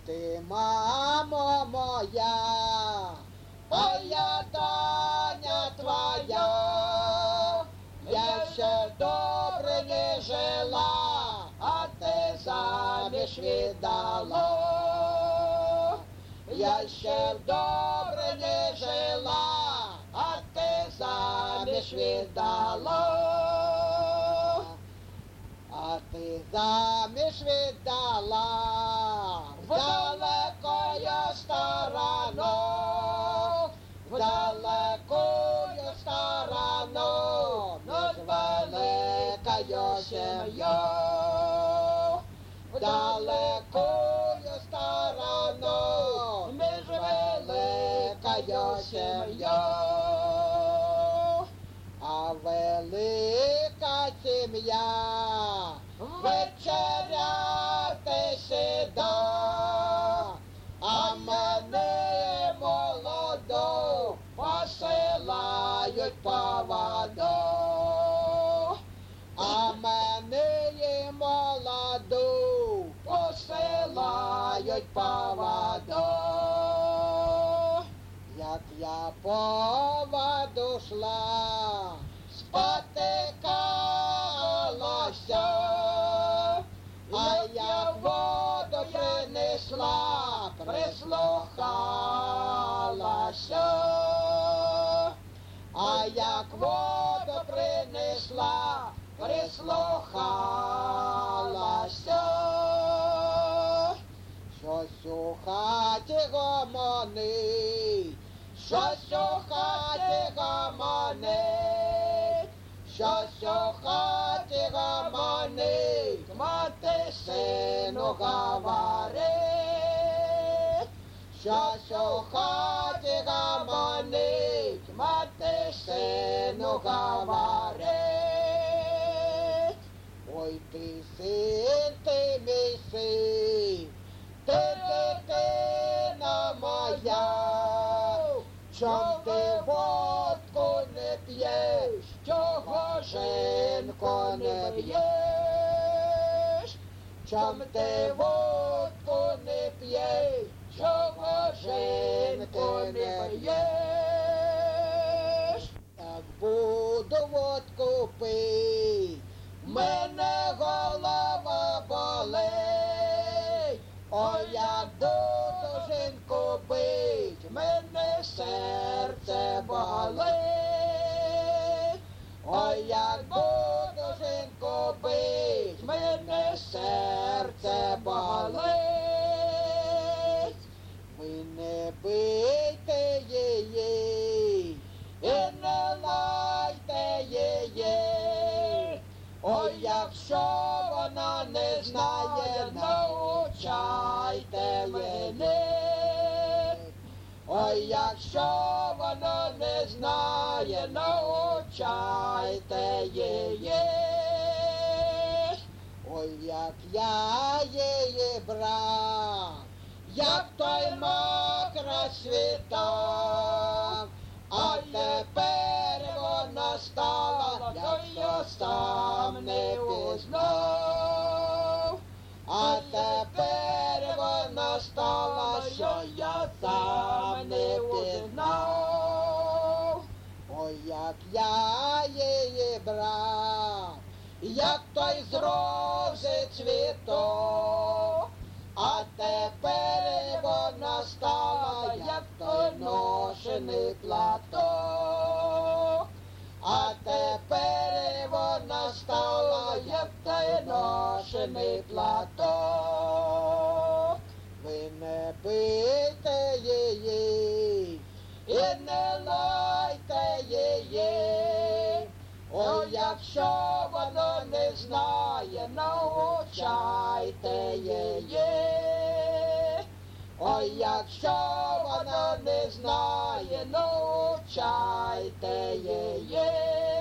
ти, мамо моя, а я Таня твоя, я ще добре не жила, а ти заміж віддала. Я ще добре не жила, а ти заміж віддала. А ти заміж віддала в далекою сторону, в далекою сторону, но з великою сім'єю, в далекою сторону, між великою сім'єю. А велика сім'я вечеряти сіда, а мене молоду посилають по воду, а мене молоду посилають по воду. Як я по воду шла, спотикалася, а як воду принесла, прислухалася, а як воду принесла, прислухалася. Щось у хаті гомонить, щось у хаті гомонить, щось у хаті гомонить, мати сину говорить. Щось у хаті гомонить, мати сину говорить. Ой, ти син, ти мій син, ти дитина моя, чом ти водку не п'єш, чого жінку не б'єш? Чом ти водку не п'єш, чого жінку не б'єш? Так буду водку пить, мене голова болить. Ой, як буду жінку бить, мене серце болить. Ой, як буду жінку бить, мене серце болить. Ви не бийте її і не лайте її. Ой, якщо вона не знає, научайте її. Ой, якщо вона не знає, научайте її. Ой, як я її брав, як той мак розцвітав, а тепер вона стала, я сам не пізнав. А тепер вона стала, що я сам не пізнав. Ой, як я її брав, як той з рози цвіток, а тепер вона стала, як той ношений платок. А тепер вона стала, як той ношений платок. Ви не бийте її і не лайте її. Ой, якщо вона не знає, научайте її. Ой, якщо вона не знає, научайте її.